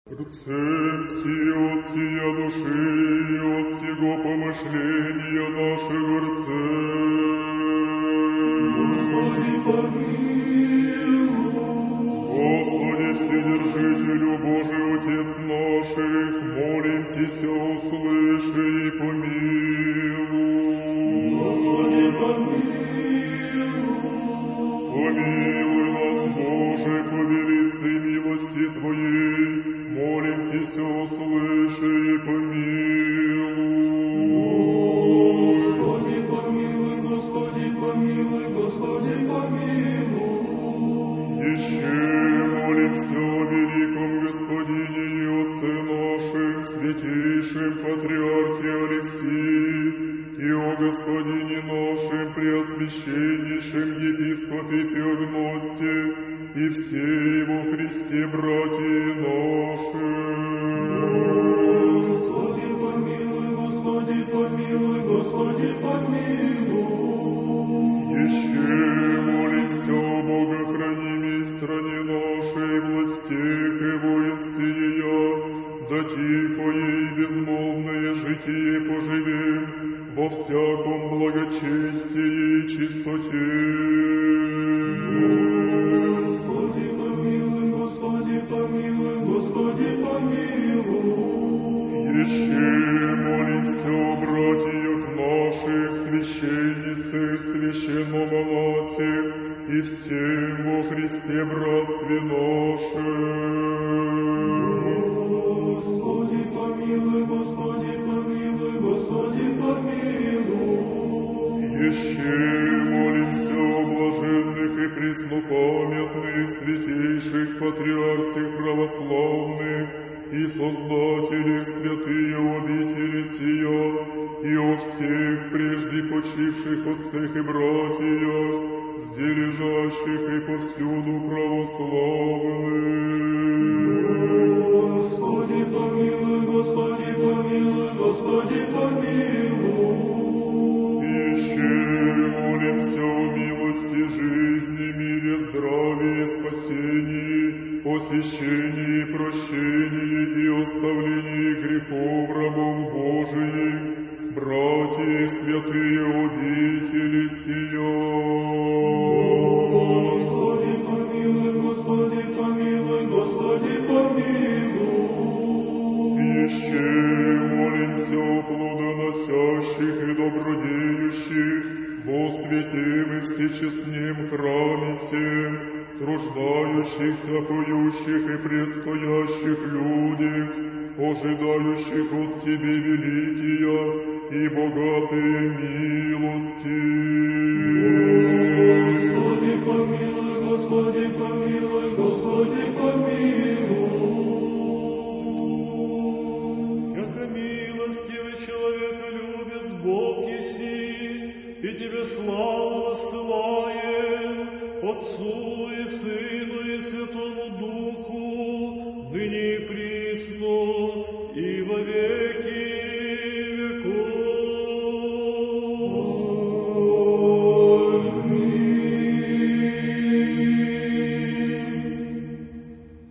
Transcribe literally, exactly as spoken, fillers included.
Рцем си от сия души и от сего помышления нашего рцем. Господи, помилуй. Господи, Вседержителю Божий, Отец наших, молим Тися, услыши и помилуй. Господи, помилуй. Помилуй нас, Боже, по велице милости Твоей, молим Тися, услыши и помилуй. Господи, помилуй, Господи, помилуй, Господи, помилуй. Еще молимся о великом Господине и Отце нашим, святейшем Патриархе Алексии, и о Господине нашем, Преосвященнейшем Епископе Феогносте, и все во Христе братья наши. Господи, помилуй, Господи, помилуй, Господи, помилуй. Еще молимся о богохранимой стране нашей, властях и воинстве ее, да тихое и безмолвное житие поживем во всяком благочестии и чистоте. Господи, помилуй, Господи, помилуй, Господи, помилуй. Еще молимся о братьях наших, священницах, священномонасях и всем во Христе братстве нашем. Господи, помилуй, Господи, помилуй, Господи, помилуй. Еще молимся о блаженных и преснопамятных, святейших патриарсих православных и создателях святые обители сия, и о всех прежде почивших отцах и братьях, сдережащих и повсюду православных. Господи, помилуй, Господи, помилуй, Господи, помилуй. Еще молимся о милости жизни, мире, здравии, спасении, посещении, прощении и оставлении грехов рабов Божиих, братья святые обители сия. Господи, помилуй, Господи, помилуй, Господи, помилуй. Еще молимся о плодоносящих и добродеющих во святем и всечестнем храме сем, труждающихся, поющих и предстоящих людях, ожидающих от Тебе великие и богатые милости. Господи, помилуй, Господи, помилуй, Господи, помилуй. Яко милостивый человеколюбец Бог еси, и Тебе славу воссылаем, Отцу и Сыну